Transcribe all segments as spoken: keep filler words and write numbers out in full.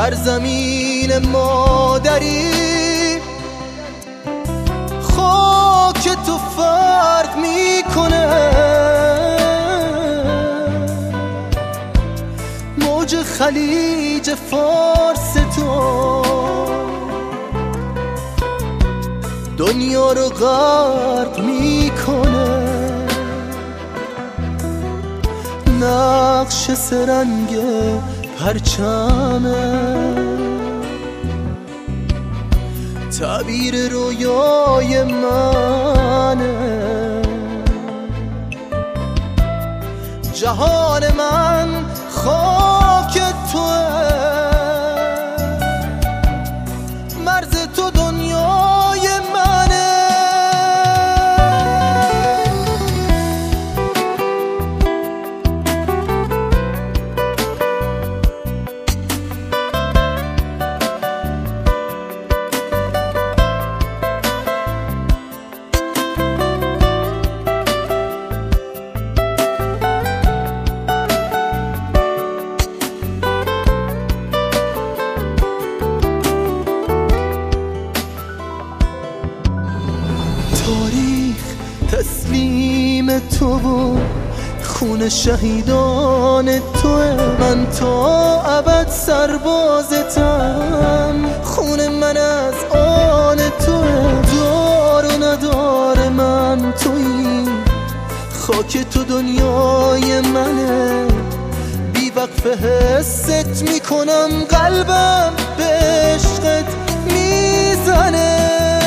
سرزمین مادری خاک تو فرق میکنه، موج خلیج فارس تو دنیا رو غرق میکنه. نقش سرنگ پرچمه، تعبیر رویای منه. جهان من خاک توه، مرز تو دنیای منه. تاریخ تسلیم تو و خون شهیدان توه. من تا ابد سربازتم، خون من از آن توه. دار و ندار من تویی، خاک تو دنیای منه. بی وقف حست میکنم، قلبم به عشقت میزنه.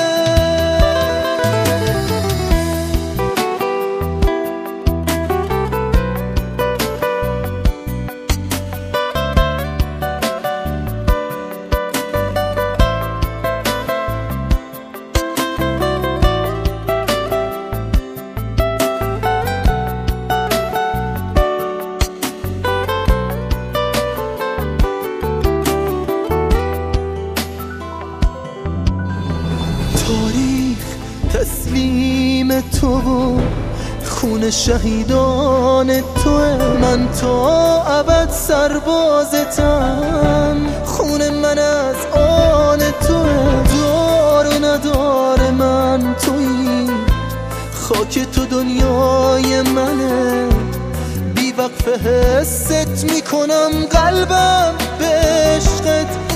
تاریخ تسلیم تو و خون شهیدان توه. من تا ابد سربازتم، خون من از آن توه. دار و ندار من تویی، خاک تو دنیای منه. بی وقف حست میکنم، قلبم به عشقت